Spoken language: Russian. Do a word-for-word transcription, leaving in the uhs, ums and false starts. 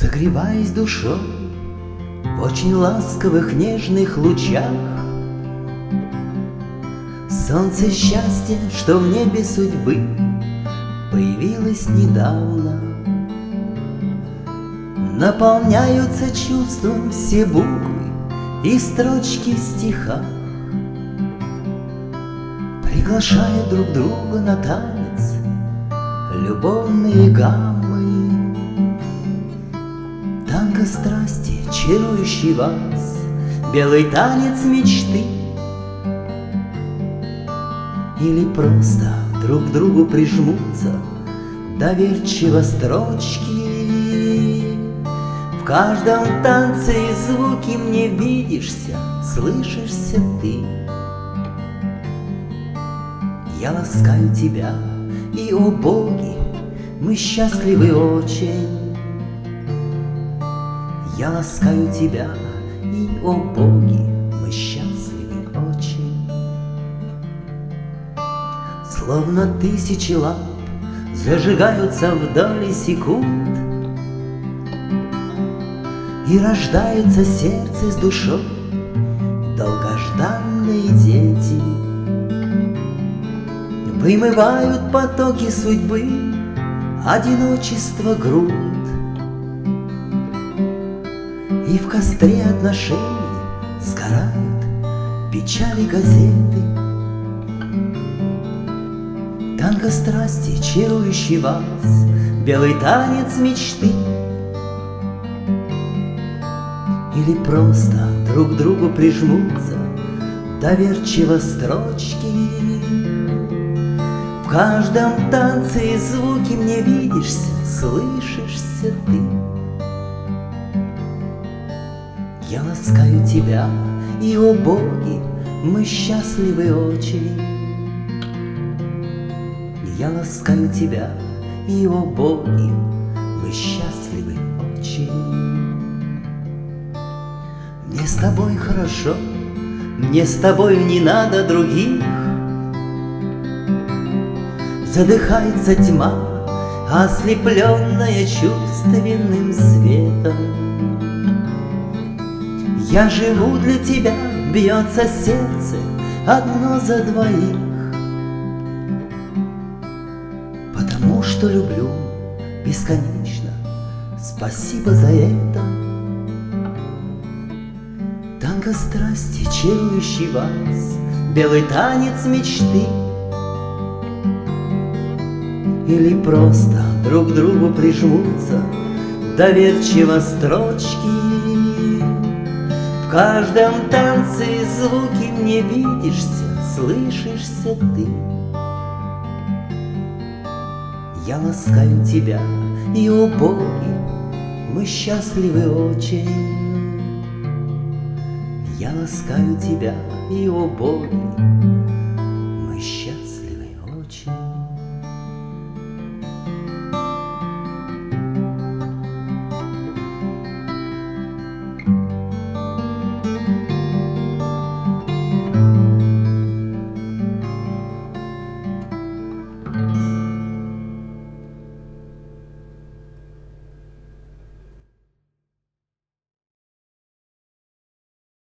Согреваясь душой в очень ласковых нежных лучах, солнце счастья, что в небе судьбы появилось недавно, наполняются чувством все буквы и строчки в стихах, приглашая друг друга на танец любовные гаммы. Танго страсти, чарующий вас, белый танец мечты, или просто друг к другу прижмутся доверчиво строчки. В каждом танце и звуке мне видишься, слышишься ты. Я ласкаю тебя, и, о боги, мы счастливы очень. Я ласкаю тебя, и, о боги, мы счастливы очень. Словно тысячи ламп зажигаются в доли секунд, и рождается сердце с душой долгожданные дети. Вымывают потоки судьбы одиночество грунт, и в костре отношений сгорают печали газеты. Танго страсти, чарующий вас, белый танец мечты, или просто друг к другу прижмутся доверчиво строчки. В каждом танце и звуке мне видишься, слышишься ты. Я ласкаю тебя, и, о боги, мы счастливы очень. Я ласкаю тебя, и, о боги, мы счастливы очень. Мне с тобой хорошо, мне с тобой не надо других. Задыхается тьма, ослепленная чувственным светом. Я живу для тебя, бьется сердце одно за двоих, потому что люблю бесконечно, спасибо за это. Танго страсти, чарующий вас, белый танец мечты, или просто друг к другу прижмутся доверчиво строчки. В каждом танце и звуке мне видишься, слышишься ты. Я ласкаю тебя, и, о боги, мы счастливы очень. Я ласкаю тебя, и, о боги,